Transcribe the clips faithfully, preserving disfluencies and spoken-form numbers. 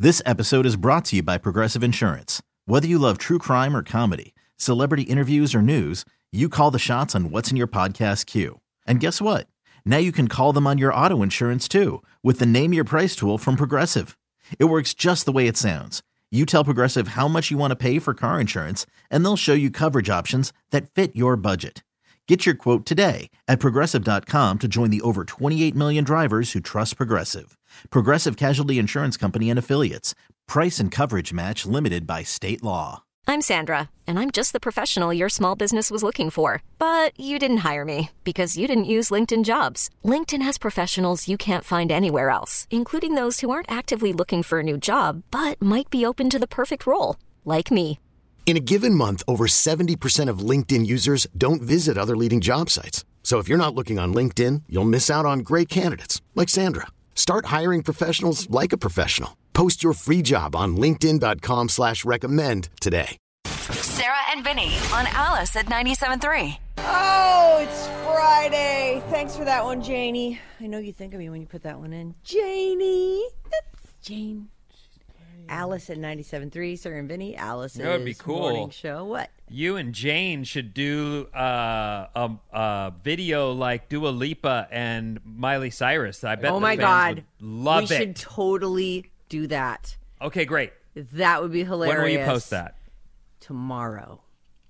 This episode is brought to you by Progressive Insurance. Whether you love true crime or comedy, celebrity interviews or news, you call the shots on what's in your podcast queue. And guess what? Now you can call them on your auto insurance too with the Name Your Price tool from Progressive. It works just the way it sounds. You tell Progressive how much you want to pay for car insurance, and they'll show you coverage options that fit your budget. Get your quote today at Progressive dot com to join the over twenty-eight million drivers who trust Progressive. Progressive Casualty Insurance Company and Affiliates. Price and coverage match limited by state law. I'm Sandra, and I'm just the professional your small business was looking for. But you didn't hire me because you didn't use LinkedIn Jobs. LinkedIn has professionals you can't find anywhere else, including those who aren't actively looking for a new job, but might be open to the perfect role, like me. In a given month, over seventy percent of LinkedIn users don't visit other leading job sites. So if you're not looking on LinkedIn, you'll miss out on great candidates like Sandra. Start hiring professionals like a professional. Post your free job on linkedin dot com slash recommend today. Sarah and Vinny on Alice at ninety-seven point three. Oh, it's Friday. Thanks for that one, Janie. I know you think of me when you put that one in. Janie. That's Jane. Alice at ninety-seven point three. Sarah and Vinny. Alice's that would be cool. Morning show. What? You and Jane should do uh, a, a video like Dua Lipa and Miley Cyrus. I bet oh the my fans God. would love we it. We should totally do that. Okay, great. That would be hilarious. When will you post that? Tomorrow.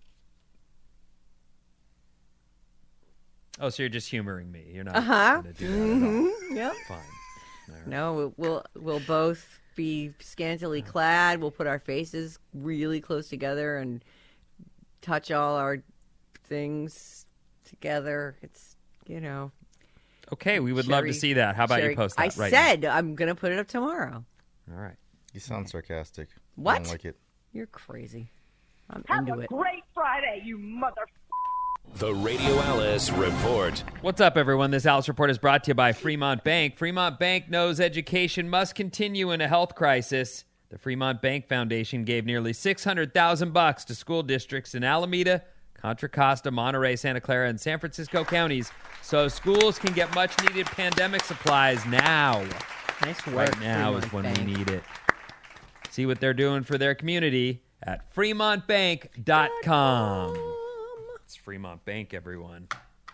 Oh, so you're just humoring me. You're not uh-huh. going to do that mm-hmm. at all. Yep. Fine. Right. No, we'll we'll both be scantily clad. We'll put our faces really close together and touch all our things together. It's, you know. Okay, we would Sherry, love to see that. How about Sherry, you post that I right said now? I'm going to put it up tomorrow. All right. You sound sarcastic. What? I don't like it. You're crazy. I'm Have into a it. great Friday, you mother... The Radio Alice Report. What's up, everyone? This Alice Report is brought to you by Fremont Bank. Fremont Bank knows education must continue in a health crisis. The Fremont Bank Foundation gave nearly six hundred thousand bucks to school districts in Alameda, Contra Costa, Monterey, Santa Clara, and San Francisco counties so schools can get much-needed pandemic supplies now. Nice work, Right now Fremont is when Bank. we need it. See what they're doing for their community at fremont bank dot com. It's Fremont Bank, everyone.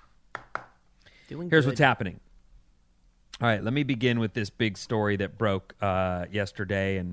Doing Here's good. what's happening. All right, let me begin with this big story that broke uh, yesterday, and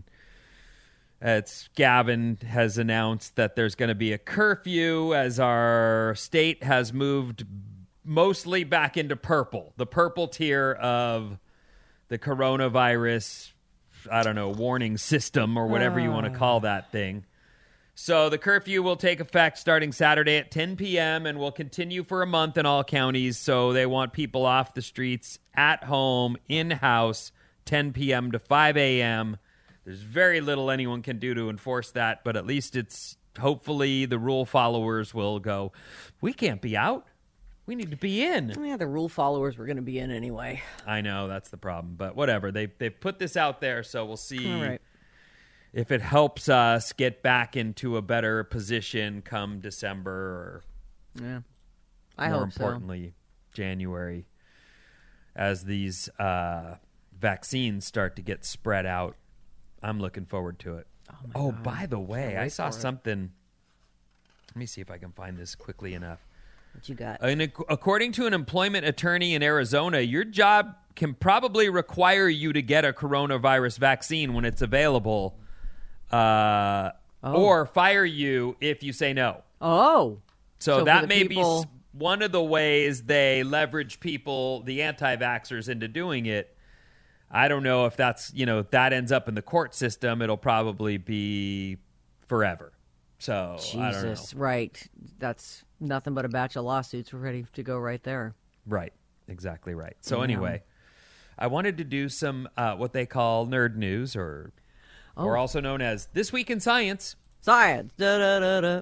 it's Gavin has announced that there's going to be a curfew as our state has moved mostly back into purple, the purple tier of the coronavirus, I don't know, warning system or whatever you want to call that thing. So the curfew will take effect starting Saturday at ten p.m. and will continue for a month in all counties. So they want people off the streets, at home, in-house, ten p.m. to five a.m. There's very little anyone can do to enforce that, but at least it's hopefully the rule followers will go, we can't be out. We need to be in. Yeah, the rule followers were going to be in anyway. I know, that's the problem. But whatever. They, they've put this out there, so we'll see. All right. If it helps us get back into a better position come December or Yeah, I more hope so. importantly, January, as these uh, vaccines start to get spread out. I'm looking forward to it. Oh, my Oh, God. by the way, Can't I wait saw for it. something. Let me see if I can find this quickly enough. What you got? And ac- according to an employment attorney in Arizona, your job can probably require you to get a coronavirus vaccine when it's available. Uh, Oh. or fire you if you say no. Oh. So, So for that the may people- be s- one of the ways they leverage people, the anti-vaxxers, into doing it. I don't know if that's, you know, that ends up in the court system. It'll probably be forever. So I don't know. Jesus, right. That's nothing but a batch of lawsuits ready to go right there. Right. Exactly right. So Yeah. anyway, I wanted to do some uh, what they call nerd news, or Oh. or also known as This Week in Science. Science. Da, da, da, da.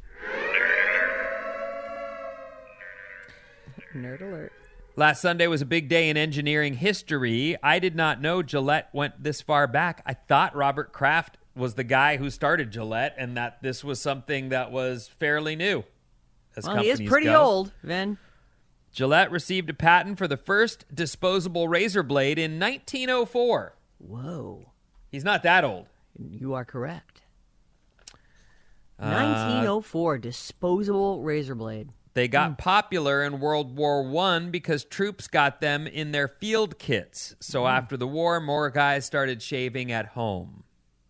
Nerd alert. Last Sunday was a big day in engineering history. I did not know Gillette went this far back. I thought Robert Kraft was the guy who started Gillette, and that this was something that was fairly new. As Well, he is companies pretty go. old, Vin. Gillette received a patent for the first disposable razor blade in nineteen oh four. Whoa. He's not that old. You are correct. Uh, nineteen oh four, disposable razor blade. They got popular in World War One because troops got them in their field kits. So Mm. after the war, more guys started shaving at home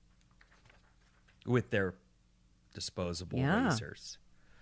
with their disposable Yeah. razors.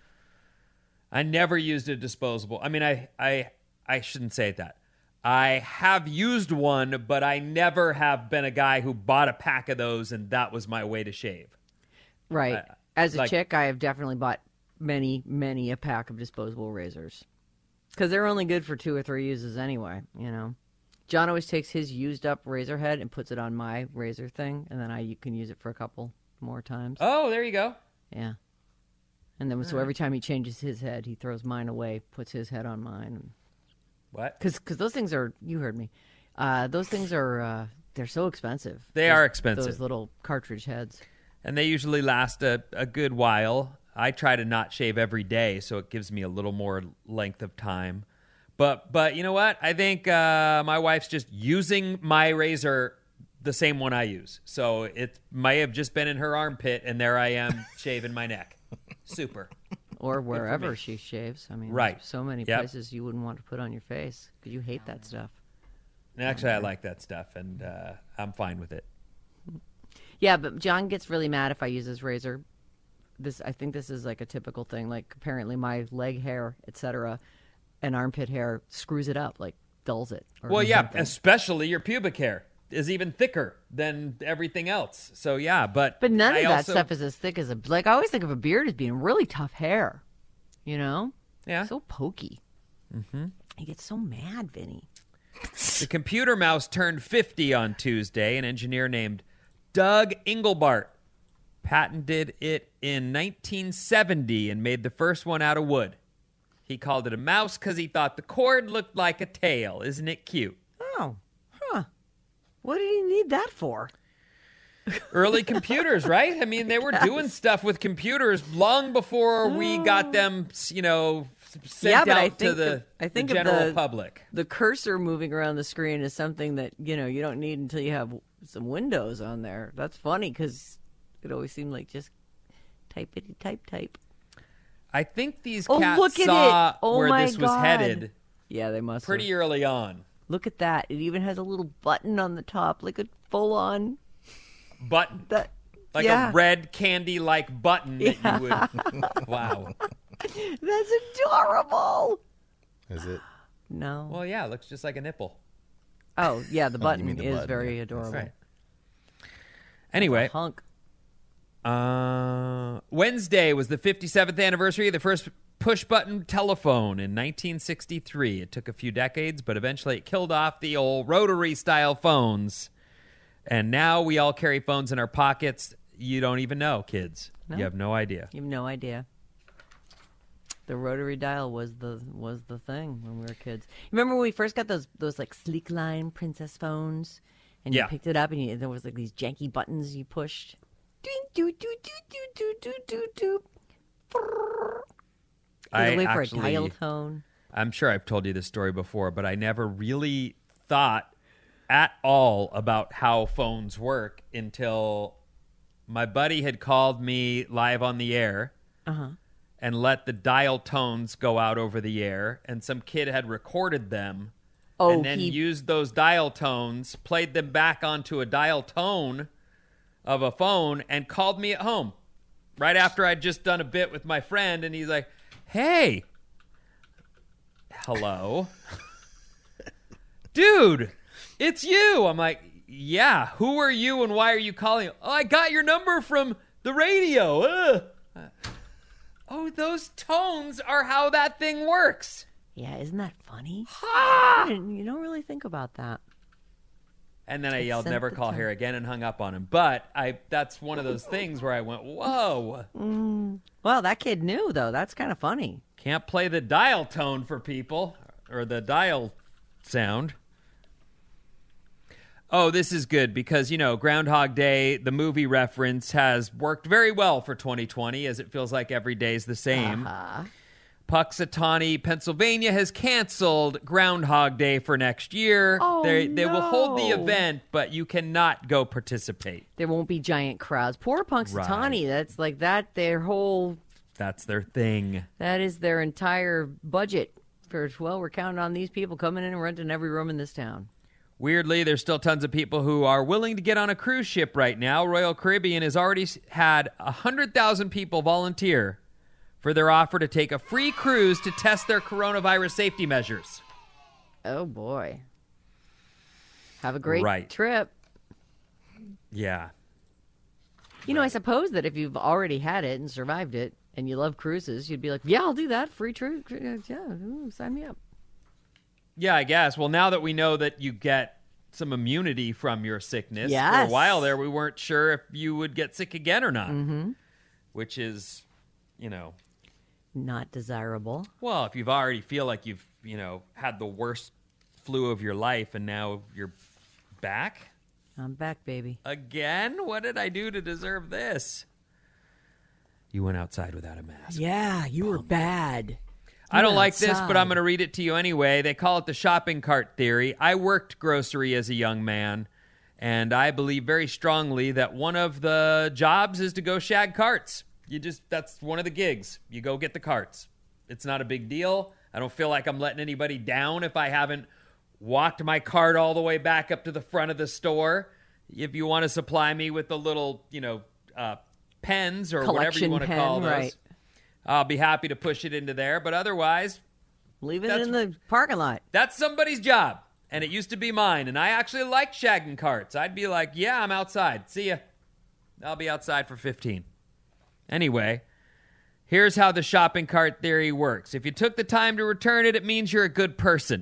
I never used a disposable. I mean, I, I, I shouldn't say that. I have used one, but I never have been a guy who bought a pack of those and that was my way to shave. Right. Uh, As a like- chick, I have definitely bought many, many a pack of disposable razors. Because they're only good for two or three uses anyway, you know. John always takes his used up razor head and puts it on my razor thing, and then I you can use it for a couple more times. Oh, there you go. Yeah. And then so every time he changes his head, he throws mine away, puts his head on mine. What? Because those things are, you heard me, uh, those things are, uh, they're so expensive. They Those- are expensive. Those little cartridge heads. And they usually last a, a good while. I try to not shave every day, so it gives me a little more length of time. But but you know what? I think uh, my wife's just using my razor, the same one I use. So it may have just been in her armpit, and there I am shaving my neck. Super. Or wherever she shaves. I mean, Right. there's so many Yep. places you wouldn't want to put on your face because you hate that stuff. And actually, I like that stuff, and uh, I'm fine with it. Yeah, but John gets really mad if I use his razor. This, I think this is like a typical thing. Like apparently my leg hair, et cetera, and armpit hair screws it up, like dulls it. Or Well, yeah, something. especially your pubic hair is even thicker than everything else. So yeah, but But none I of that also- stuff is as thick as a like. I always think of a beard as being really tough hair. You know, Yeah. so pokey. Mm-hmm. He gets so mad, Vinny. The computer mouse turned fifty on Tuesday. An engineer named Doug Engelbart patented it in nineteen seventy and made the first one out of wood. He called it a mouse because he thought the cord looked like a tail. Isn't it cute? Oh, huh. What did he need that for? Early computers, right? I mean, they were doing stuff with computers long before we got them, you know, sent Yeah, but out I to think the, of- I think the of general the- public. The cursor moving around the screen is something that, you know, you don't need until you have some windows on there. That's funny because it always seemed like just typey type type. I think these Oh, cats look at saw it. Oh, where my this was God. headed Yeah, they must pretty have. early on. Look at that. It even has a little button on the top, like a full on Button. that. Like yeah. a red candy-like button that you would... Wow. That's adorable. Is it? No. Well, yeah, it looks just like a nipple. Oh, yeah, the button mean the is button, very yeah. adorable. That's right. Anyway, Hunk. uh, Wednesday was the fifty-seventh anniversary of the first push-button telephone in nineteen sixty-three. It took a few decades, but eventually it killed off the old rotary-style phones. And now we all carry phones in our pockets. You don't even know, kids. No. You have no idea. You have no idea. The rotary dial was the was the thing when we were kids. Remember when we first got those those like sleek line princess phones, and Yeah. you picked it up and you, there was like these janky buttons you pushed. Ding, doo, doo, doo, doo, doo, doo, doo, doo. Brrr. I You wait for actually- a dial tone. I'm sure I've told you this story before, but I never really thought at all about how phones work until my buddy had called me live on the air Uh-huh. and let the dial tones go out over the air, and some kid had recorded them Oh, and then he used those dial tones, played them back onto a dial tone of a phone, and called me at home right after I'd just done a bit with my friend, and he's like, hey, hello, dude, it's you. I'm like, yeah, who are you and why are you calling? Oh, I got your number from the radio. Ugh. Oh, those tones are how that thing works. Yeah, isn't that funny? Ha! You don't really think about that. And then I It yelled, sent never the call tone. here again, and hung up on him. But I that's one of those things where I went, whoa, Well, that kid knew though. That's kind of funny. can't play the dial tone for people, or the dial sound. Oh, this is good because, you know, Groundhog Day, the movie reference, has worked very well for twenty twenty, as it feels like every day's the same. Uh-huh. Puxatawny, Pennsylvania has canceled Groundhog Day for next year. Oh, they they no. will hold the event, but you cannot go participate. There won't be giant crowds. Poor Punxsutawney. Right. That's like that. Their whole That's their thing. that is their entire budget. For well, we're counting on these people coming in and renting every room in this town. Weirdly, there's still tons of people who are willing to get on a cruise ship right now. Royal Caribbean has already had one hundred thousand people volunteer for their offer to take a free cruise to test their coronavirus safety measures. Oh, boy. Have a great Right. trip. Yeah. You know, I suppose that if you've already had it and survived it and you love cruises, you'd be like, yeah, I'll do that. Free trip. Yeah, ooh, sign me up. Yeah, I guess. Well, now that we know that you get some immunity from your sickness, for Yes. a while there, we weren't sure if you would get sick again or not, Mm-hmm. which is, you know, Not desirable. well, if you've already feel like you've, you know, had the worst flu of your life and now you're back I'm back, baby. again, what did I do to deserve this? You went outside without a mask. Yeah, you were bad. I don't went like this, but outside. I'm going to read it to you anyway. They call it the shopping cart theory. I worked grocery as a young man, and I believe very strongly that one of the jobs is to go shag carts. You just, that's one of the gigs. You go get the carts. It's not a big deal. I don't feel like I'm letting anybody down if I haven't walked my cart all the way back up to the front of the store. If you want to supply me with the little, you know, uh, pens or whatever you Collection want to pen, call those, right. I'll be happy to push it into there. But otherwise, Leave it That's- in the parking lot. that's somebody's job, and it used to be mine, and I actually like shagging carts. I'd be like, yeah, I'm outside. See ya. I'll be outside for fifteen. Anyway, here's how the shopping cart theory works. If you took the time to return it, it means you're a good person.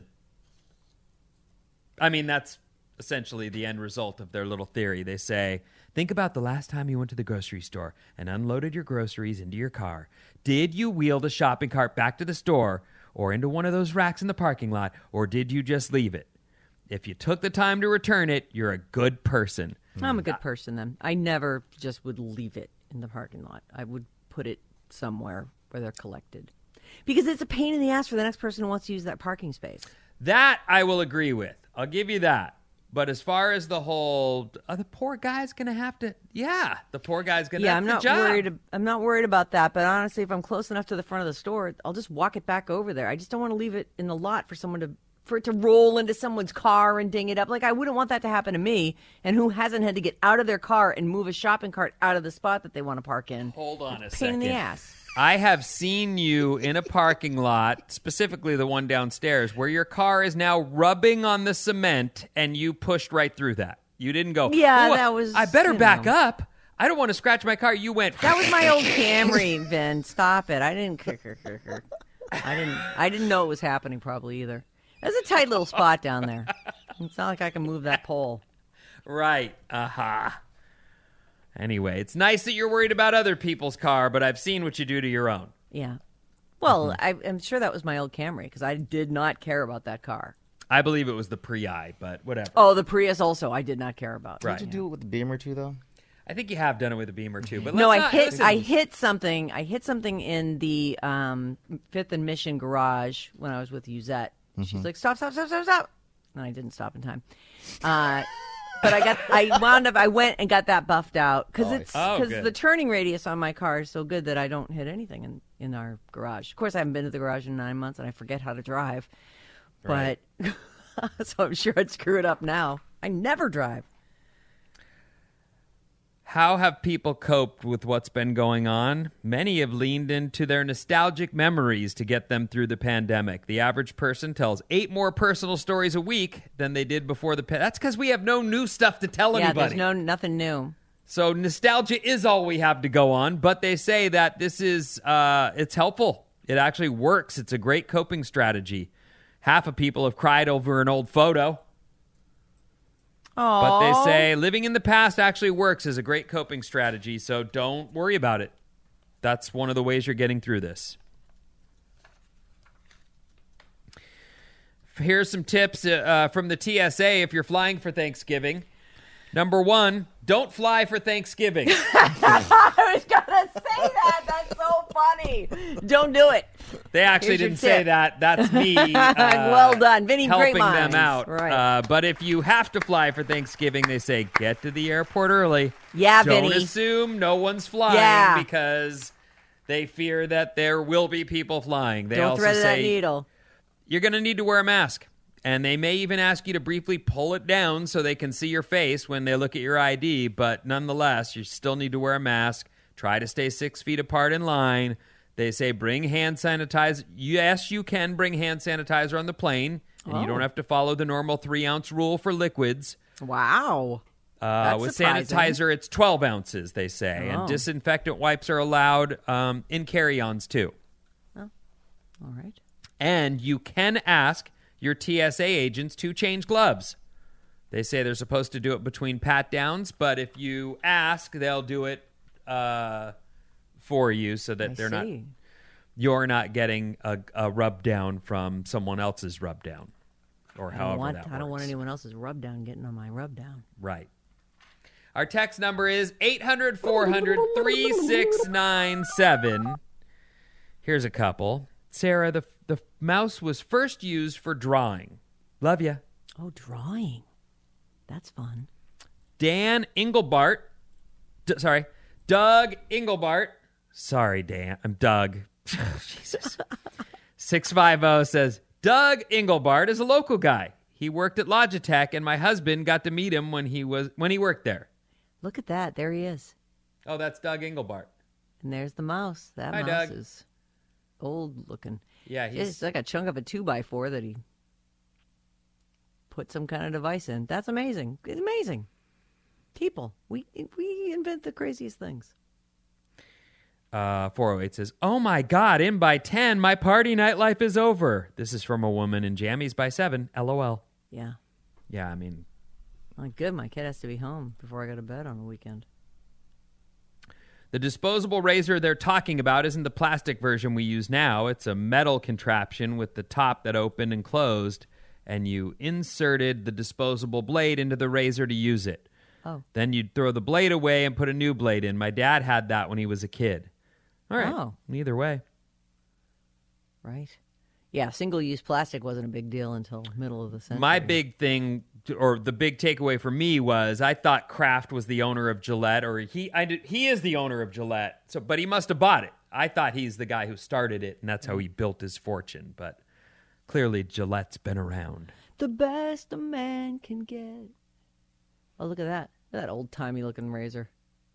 I mean, that's essentially the end result of their little theory. They say, think about the last time you went to the grocery store and unloaded your groceries into your car. Did you wheel the shopping cart back to the store or into one of those racks in the parking lot, or did you just leave it? If you took the time to return it, you're a good person. I'm a good person then. I never just would leave it in the parking lot. I would put it somewhere where they're collected. Because it's a pain in the ass for the next person who wants to use that parking space. That I will agree with. I'll give you that. But as far as the whole, are the poor guy's going to have to, yeah, the poor guy's going to Yeah, have I'm the not job. worried. I'm not worried about that. But honestly, if I'm close enough to the front of the store, I'll just walk it back over there. I just don't want to leave it in the lot for someone to, for it to roll into someone's car and ding it up. Like I wouldn't want that to happen to me. And who hasn't had to get out of their car and move a shopping cart out of the spot that they want to park in? Hold on a Pain second. in the ass. I have seen you in a parking lot, specifically the one downstairs, where your car is now rubbing on the cement and you pushed right through that. You didn't go, Yeah, "Oh, that was, I better you back know." up. I don't want to scratch my car. You went, That was my old Camry, Vin. Stop it. I didn't. I didn't. I didn't know it was happening. Probably either. There's a tight little spot down there. It's not like I can move that pole. right. Aha. Anyway, it's nice that you're worried about other people's car, but I've seen what you do to your own. Yeah. Well, Mm-hmm. I, I'm sure that was my old Camry because I did not care about that car. I believe it was the Prii, but whatever. Oh, the Prius also I did not care about. Right. Did you do it with the Beamer too, though? I think you have done it with a Beamer too. But No, let's I not- hit. listen. I hit something. I hit something in the um, Fifth and Mission garage when I was with Uzette. She's like, "Stop! Stop! Stop! Stop! Stop!" And I didn't stop in time. Uh, but I got. I wound up. I went and got that buffed out because it's Oh, because good. the turning radius on my car is so good that I don't hit anything in in our garage. Of course, I haven't been to the garage in nine months, and I forget how to drive. Right. But so I'm sure I'd screw it up now. I never drive. How have people coped with what's been going on? Many have leaned into their nostalgic memories to get them through the pandemic. The average person tells eight more personal stories a week than they did before the pandemic. That's because we have no new stuff to tell Yeah, anybody. there's no nothing new. So nostalgia is all we have to go on, but they say that this is, uh, it's helpful. It actually works. It's a great coping strategy. Half of people have cried over an old photo. But they say living in the past actually works as a great coping strategy, so don't worry about it. That's one of the ways you're getting through this. Here's some tips uh, from the T S A if you're flying for Thanksgiving. Number one, don't fly for Thanksgiving. I was gonna say that. That's so funny. Don't do it. They actually Here's your didn't say tip. that. That's me. Uh, Well done. Vinny, great helping them minds. out. Right. Uh, but if you have to fly for Thanksgiving, they say get to the airport early. Yeah, Don't Vinny. assume no one's flying Yeah. because they fear that there will be people flying. They Don't also thread say that needle. you're going to need to wear a mask. And they may even ask you to briefly pull it down so they can see your face when they look at your I D. But nonetheless, you still need to wear a mask. Try to stay six feet apart in line. They say bring hand sanitizer. Yes, you can bring hand sanitizer on the plane. And Oh. you don't have to follow the normal three-ounce rule for liquids. Wow. Uh, That's with surprising. sanitizer, it's twelve ounces, they say. Oh. And disinfectant wipes are allowed um, in carry-ons, too. All right. And you can ask your T S A agents to change gloves. They say they're supposed to do it between pat-downs, but if you ask, they'll do it uh, for you so that I they're not see. you're not getting a, a rub down from someone else's rub down, or I however don't want, that I don't want works. anyone else's rub down getting on my rub down. Right. Our text number is eight hundred, four hundred, three six nine seven. Here's a couple. Sarah, the the mouse was first used for drawing. Love ya. Oh, drawing. That's fun. Dan Engelbart. D- sorry. Doug Engelbart. Sorry, Dan. I'm Doug. Jesus. six five zero says, Doug Engelbart is a local guy. He worked at Logitech, and my husband got to meet him when he was when he worked there. Look at that. There he is. Oh, that's Doug Engelbart. And there's the mouse. That Hi, mouse Doug. is old looking. Yeah, he's It's like a chunk of a two by four that he put some kind of device in. That's amazing. It's amazing. People, we we invent the craziest things. Uh, four oh eight says, oh my God, in by ten, my party nightlife is over. This is from a woman in jammies by seven, LOL. Yeah. Yeah, I mean, Well, good. My kid has to be home before I go to bed on the weekend. the disposable razor they're talking about isn't the plastic version we use now. It's a metal contraption with the top that opened and closed, and you inserted the disposable blade into the razor to use it. Oh. Then you'd throw the blade away and put a new blade in. My dad had that when he was a kid. All right. Oh. Either way. Right. Yeah, single-use plastic wasn't a big deal until middle of the century. My big thing, or the big takeaway for me was I thought Kraft was the owner of Gillette, or he I did, he is the owner of Gillette, so but he must have bought it. I thought he's the guy who started it, and that's how he built his fortune. But clearly Gillette's been around. The best a man can get. Oh, look at that. Look at that old-timey looking razor.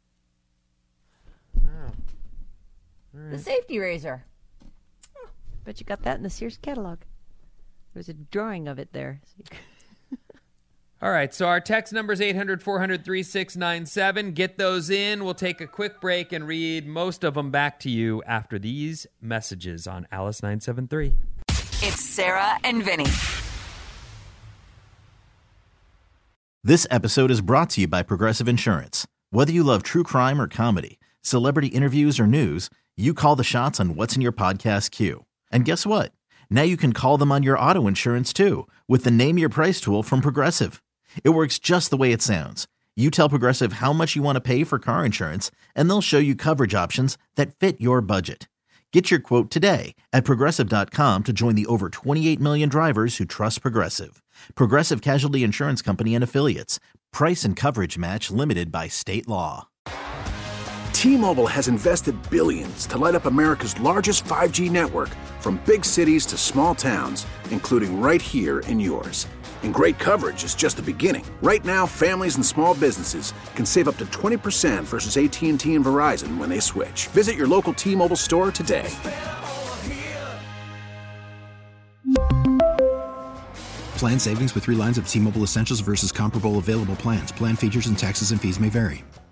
Oh. The safety razor. Oh, bet you got that in the Sears catalog. There's a drawing of it there. All right, so our text number is eight hundred, four hundred, three six nine seven. Get those in. We'll take a quick break and read most of them back to you after these messages on Alice nine seven three. It's Sarah and Vinny. This episode is brought to you by Progressive Insurance. Whether you love true crime or comedy, celebrity interviews or news, you call the shots on what's in your podcast queue. And guess what? Now you can call them on your auto insurance too with the Name Your Price tool from Progressive. It works just the way it sounds. You tell Progressive how much you want to pay for car insurance, and they'll show you coverage options that fit your budget. Get your quote today at Progressive dot com to join the over twenty-eight million drivers who trust Progressive. Progressive Casualty Insurance Company and Affiliates. Price and coverage match limited by state law. T-Mobile has invested billions to light up America's largest five G network, from big cities to small towns, including right here in yours. And great coverage is just the beginning. Right now, families and small businesses can save up to twenty percent versus A T and T and Verizon when they switch. Visit your local T-Mobile store today. Plan savings with three lines of T-Mobile Essentials versus comparable available plans. Plan features and taxes and fees may vary.